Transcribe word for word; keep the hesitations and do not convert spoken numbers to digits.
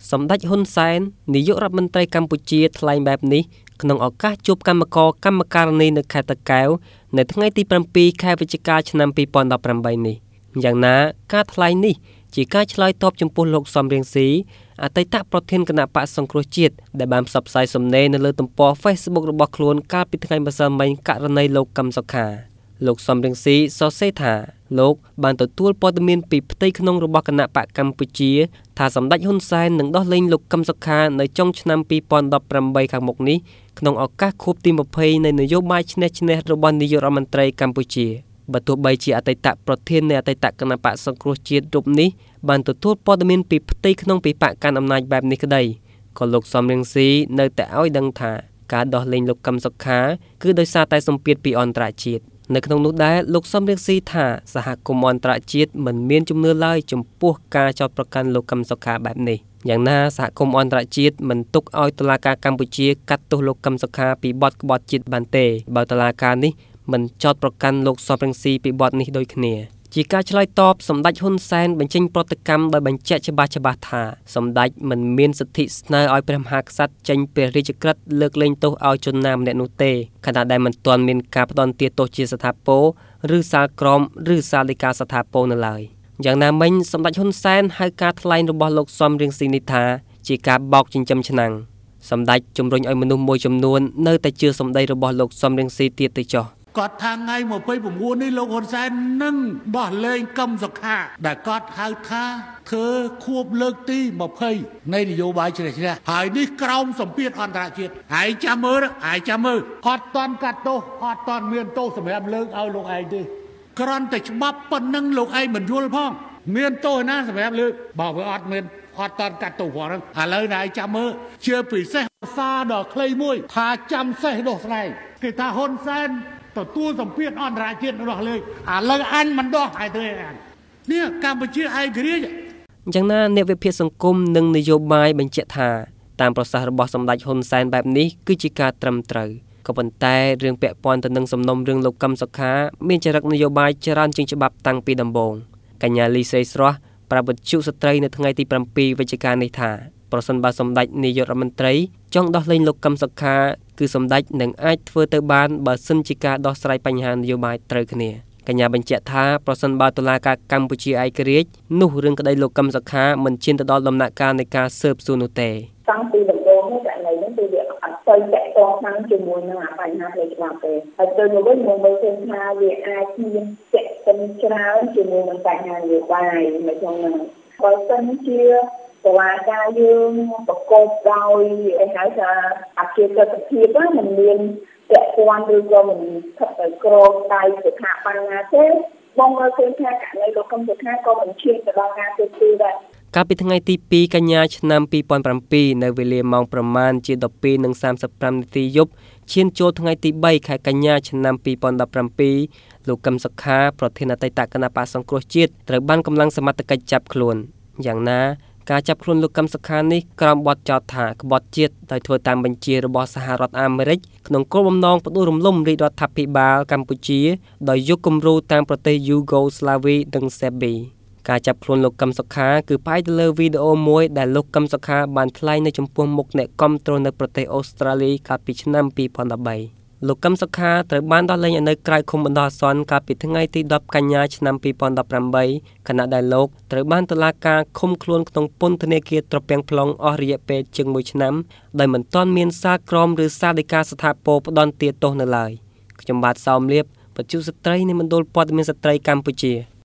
សម្ដេចហ៊ុនសែននាយករដ្ឋមន្ត្រីកម្ពុជាថ្លែងបែបនេះក្នុងឱកាសជួបកម្មករកម្មការិនីនៅខេត្តតាកែវនៅថ្ងៃទី7ខែវិច្ឆិកាឆ្នាំពីរពាន់ដប់ប្រាំបីនេះយ៉ាងណាការថ្លែងនេះជាការឆ្លើយតបចំពោះលោកសំរៀងស៊ីអតីតប្រធានគណៈបក្សសង្គ្រោះជាតិដែលបានផ្សព្វផ្សាយសំណេរនៅលើទំព័រ Facebook របស់ខ្លួនកាលពីថ្ងៃម្សិលមិញករណីលោកកឹមសុខាលោកសំរៀងស៊ីសរសេរថាលោកបានទទួលព័ត៌មានពីផ្ទៃក្នុងរបស់គណៈបកកម្ពុជាថាសម្ដេចហ៊ុនសែននឹងដោះលែងលោកកឹមសុខានៅចុងឆ្នាំពីរពាន់ដប់ប្រាំបីខាងមុខនេះក្នុងឱកាសខួបទី20នៃនយោបាយឈ្នះឈ្នះរបស់នាយករដ្ឋមន្ត្រីកម្ពុជាបើទោះបីជាអតីតប្រធាននៃអតីតគណៈបកសង្គ្រោះជាតិរូបនេះបានទទួលព័ត៌មានពីផ្ទៃក្នុងពីបកកាន់អំណាចបែបនេះក្តីក៏លោកសំរៀងស៊ីនៅតែឲ្យដឹងថាការដោះលែងលោកកឹមសុខាគឺដោយសារតែសម្ពាធពីអន្តរជាតិនៅក្នុងនោះដែរលោកសំរៀងស៊ីថាសហគមន៍អន្តរជាតិមិនមានជំនឿឡើយចំពោះការចោទប្រកាន់លោកកឹមសុខាបែបនេះយ៉ាងណាសហគមន៍អន្តរជាតិមិនទុកឲ្យតុលាការកម្ពុជាកាត់ទោសលោកកឹមសុខាពីបទក្បត់ជាតិបានទេបើតុលាការនេះមិនចោទប្រកាន់លោកសំរៀងស៊ីពីបទនេះដូចគ្នាជាការឆ្លើយតបសម្ដេចហ៊ុនសែនបញ្ចេញប្រតិកម្មដោយបញ្ជាក់ច្បាស់ច្បាស់ថាសម្ដេចមិនមានសិទ្ធិស្នើឲ្យព្រះមហាក្សត្រចេញព្រះរាជក្រឹត្យលើកលែងទោសឲ្យជនណាម្នាក់នោះទេខណៈដែលមិនទាន់មានការផ្ដន្ទាទោសជាស្ថាពរឬសាលក្រមឬសាលដីកាស្ថាពរនៅឡើយយ៉ាងណាមិញសម្ដេចហ៊ុនសែនហៅការថ្លែងរបស់លោកសំរៀងស៊ីនេះថាជាការបោកចិញ្ចឹមឆ្នាំងសម្ដេចជំរុញឲ្យមនុស្សមួយចំនួននៅតែជឿសម្ដីរបស់លោកសំរៀងស៊ីទៀតទៅចុះគាត់ថាថ្ងៃยี่สิบเก้าនេះលោកហ៊ុនសែននឹងដោះលែងកឹមសុខាដែលគាត់ហៅថាធ្វើខួបលើកទី20នៃនយោបាយជ្រះជ្រះហើយនេះក្រោមសម្ពាធអន្តរជាតិហើយចាំមើលហើយចាំមើលអត់តន់កាត់ទោសអត់តន់មានទោសសម្រាប់លើកឲ្យលោកឯងទេគ្រាន់តែច្បាប់ប៉ុណ្ណឹងលោកឯងមិនយល់ផងមានទោសណាសម្រាប់លើកបើវាអត់មានអត់តន់កាត់ទោសផងឥឡូវណែចាំមើលជាពិសេសសារដ៏ខ្លីមួយថាចាំសេះដោះស្រាយគេថាហ៊ុនសែនទទួលសម្ពាធអន្តរជាតិដោះលែងឥឡូវអញមិនដោះហើយទេអញនេះកម្ពុជាឯករាជ្យយ៉ាងណាអ្នកវិភាគសង្គមនិងនយោបាយបញ្ជាក់ថាតាមប្រសាសន៍របស់សម្ដេចហ៊ុនសែនបែបនេះគឺជាការត្រឹមត្រូវក៏ប៉ុន្តែរឿងពាក់ព័ន្ធទៅនឹងសំណុំរឿងលោកកឹមសុខាមានចរិតនយោបាយច្រើនជាងច្បាប់តាំងពីដំបូងកញ្ញាលីស្រីស្រស់ប្រាប់វិទ្យុស្ត្រីនៅថ្ងៃទី7វិច្ឆិកានេះថាប្រសិនបើសម្ដេចនាយករដ្ឋមន្ត្រីចង់ដោះលែងលោកកឹមសុខាគឺសម្ដេចនឹងអាចធ្វើទៅបានបើសិនជាការដោះស្រាយបញ្ហានយោបាយត្រូវគ្នាកញ្ញាបញ្ជាក់ថាប្រសិនបើតុលាការកម្ពុជាឯករាជ្យនោះរឿងក្តីលោកកឹមសុខាមិនឈានទៅដល់ដំណាក់កាលនៃការស៊ើបសួរនោះទេតាំងពីដំបូងនេះករណីនេះគឺវាអត់ទៅតាក់ទងខាងជាមួយនឹងបញ្ហាផ្លូវច្បាប់ទេហើយទៅមកវិញមកមើលឃើញថាវាអាចមានចាក់ទិនច្រើនជាមួយនឹងបញ្ហានយោបាយនៅក្នុងនោះបើសិនជាតឡាការយើងប្រកបដោយគេហៅថាអភិក្រិតភាពមិនមានពាក់ព័ន្ធឬក៏មិនស្ថិតនៅក្រោមដៃស្ថាប័នណាទេបងមើលឃើញថាករណីលោកកឹមសុខាក៏មិនឈានទៅដល់ការទោសទណ្ឌដែរកាលពីថ្ងៃទីពីរកញ្ញាឆ្នាំពីរពាន់ប្រាំពីរនៅវេលាម៉ោងប្រមាណជា ដប់ពីរនិងសាមសិបប្រាំនាទីយប់ឈានចូលថ្ងៃទីបីខែកញ្ញាឆ្នាំពីរពាន់ដប់ប្រាំពីរលោកកឹមសុខាប្រធានអតីតគណៈបក្សសង្គ្រោះជាតិត្រូវបានកម្លាំងសមត្ថកិច្ចចាប់ខ្លួនយ៉ាងណាការចាប់ខ្លួនលោកកឹមសុខានេះក្រោមបទចោទថាក្បត់ជាតិដោយធ្វើតាមបញ្ជារបស់សហរដ្ឋអាមេរិកក្នុងគោលបំណងផ្ដួលរំលំរាជរដ្ឋាភិបាលកម្ពុជាដោយយកគំរូតាមប្រទេសយូហ្គោស្លាវីនិងសេប៊ីការចាប់ខ្លួនលោកកឹមសុខាគឺផ្អែកទៅលើវីដេអូមួយដែលលោកកឹមសុខាបានថ្លែងនៅចំពោះមុខអ្នកគាំទ្រនៅប្រទេសអូស្ត្រាលីកាលពីឆ្នាំពីរពាន់ដប់បីលោកកឹមសុខាត្រូវបានដោះលែងនៅក្រៅឃុំបណ្ដោះអាសន្នកាលពីថ្ងៃទីដប់កញ្ញាឆ្នាំពីរពាន់ដប់ប្រាំបីខណៈដែលលោកត្រូវបានតុលាការឃុំខ្លួនក្នុងពន្ធនាគារត្រពាំង plong អស់រយៈពេលជាងមួយឆ្នាំដោយមិនទាន់មានសារក្រមឬសារដីកាស្ថាពរផ្ដន្ទាទោសនៅឡើយខ្ញុំបាទសោមលៀបបច្ចុប្បន្នស្ត្រីនៃមណ្ឌលព័ត៌មានស្ត្រីកម្ពុជា